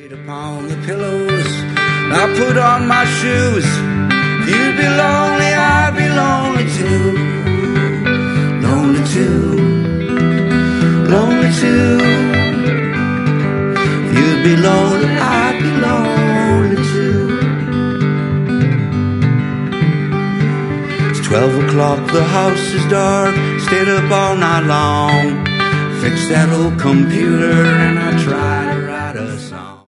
Laid upon the pillows, I put on my shoes. You'd be lonely, I'd be lonely too. Lonely too. Lonely too. You'd be lonely, I'd be lonely too. It's 12 o'clock, the house is dark. Stayed up all night long. Fixed that old computer and I tried